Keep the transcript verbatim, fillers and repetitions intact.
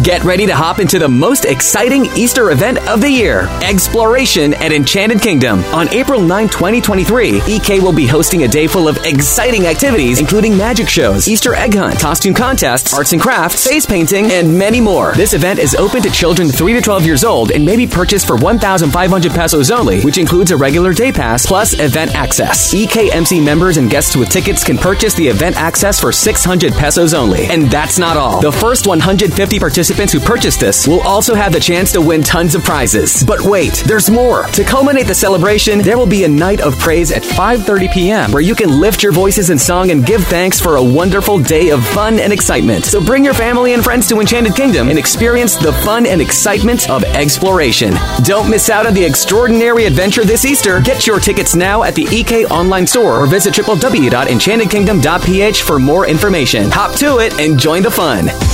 Get ready to hop into the most exciting Easter event of the year, Exploration at Enchanted Kingdom. On April ninth, twenty twenty-three, E K will be hosting a day full of exciting activities, including magic shows, Easter egg hunt, costume contests, arts and crafts, face painting, and many more. This event is open to children three to twelve years old and may be purchased for one thousand five hundred pesos only, which includes a regular day pass plus event access. E K M C members and guests with tickets can purchase the event access for six hundred pesos only. And that's not all. The first one hundred fifty participants who purchase this will also have the chance to win tons of prizes. But wait, there's more. To culminate the celebration, there will be a night of praise at five thirty p.m. where you can lift your voices in song and give thanks for a wonderful day of fun and excitement. So bring your family and friends to Enchanted Kingdom and experience the fun and excitement of exploration. Don't miss out on the extraordinary adventure this Easter. Get your tickets now at the E K online store or visit w w w dot enchanted kingdom dot p h for more information. Hop to it and join the fun.